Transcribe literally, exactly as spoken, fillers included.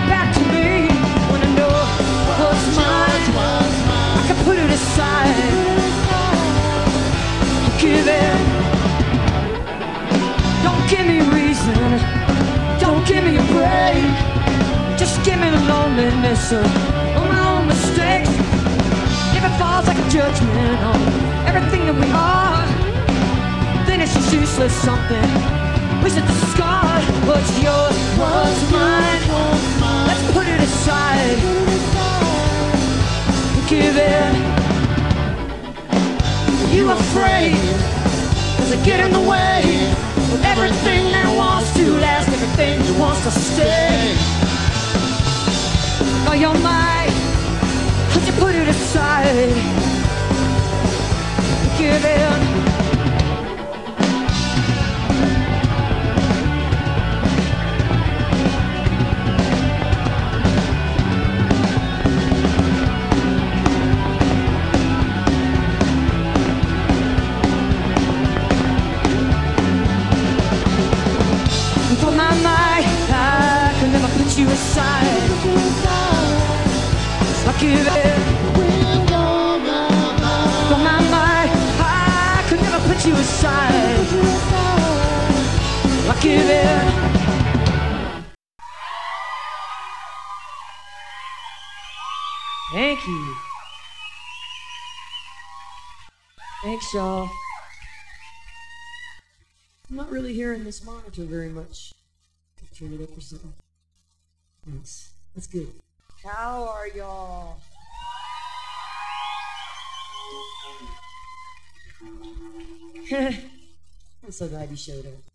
it back to me when I know what's mine. I can put it aside. Give it. Don't give me reason. Don't give me a break. Just give me the loneliness of my own mistakes. If it falls like a judgment on everything that we are, then it's just useless something we should discard. What's yours, what's mine? Let's put it aside. Give it. Are you afraid? Does it get in the way of everything that wants to last, everything that wants to stay? Oh, you're mine. Could you put it aside? Give in. For my mind, I could never put you aside. I give it. For my mind, I could never put you aside. I give it. Thank you. Thanks, y'all. I'm not really hearing this monitor very much. Turn it up or something. Thanks. That's good. How are y'all? I'm so glad you showed up.